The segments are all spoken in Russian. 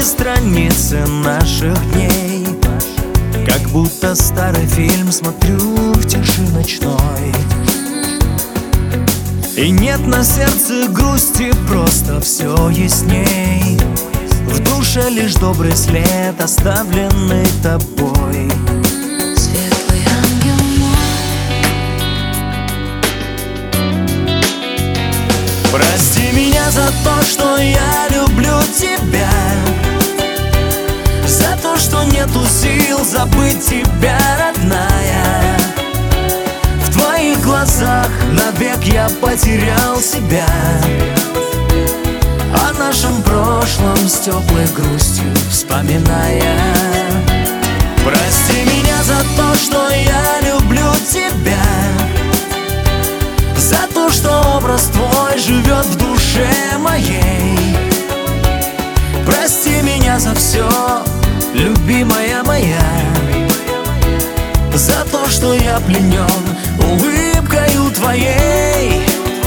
страницы наших дней, как будто старый фильм смотрю в тиши ночной. И нет на сердце грусти, просто все ясней. В душе лишь добрый след, оставленный тобой. Светлый ангел мой, прости меня за то, что я люблю тебя, за то, что нету сил забыть тебя, родная. В твоих глазах навек я потерял себя, о нашем прошлом с теплой грустью вспоминая. Прости меня за то, что я люблю тебя, за то, что образ твой живет в душе моей. Прости меня за все, любимая моя, за то, что я пленен улыбкою твоей.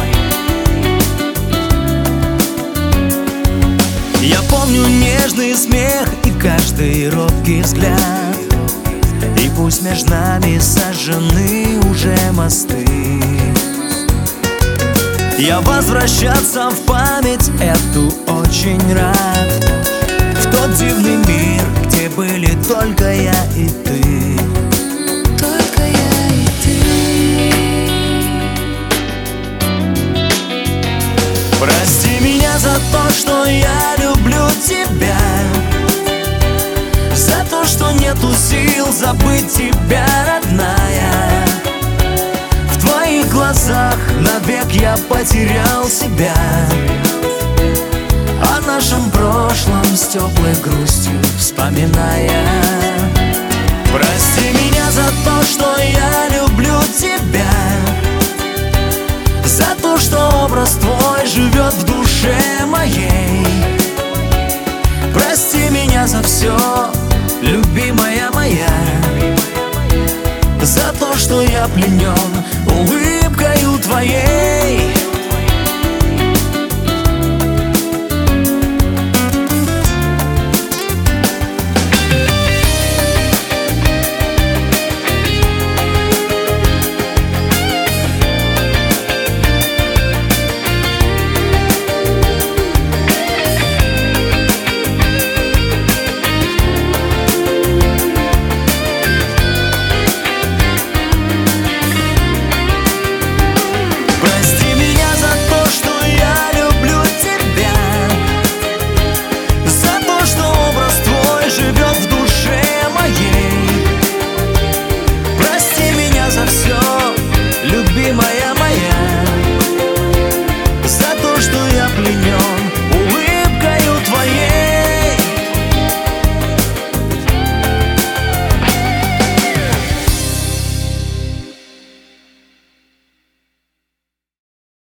Я помню нежный смех и каждый робкий взгляд, и пусть между нами сожжены уже мосты, я возвращаться в память эту очень рад, в тот дивный мир, где были только я и ты. только я и ты. Прости меня за то, что я люблю тебя, за то, что нету сил забыть тебя, родная. В твоих глазах навек я потерял себя, о нашем прошлом с теплой грустью вспоминая. Прости меня за то, что я люблю тебя, за то, что образ твой живет в душе моей. Прости меня за все, любимая моя, за то, что я пленен улыбкою твоей.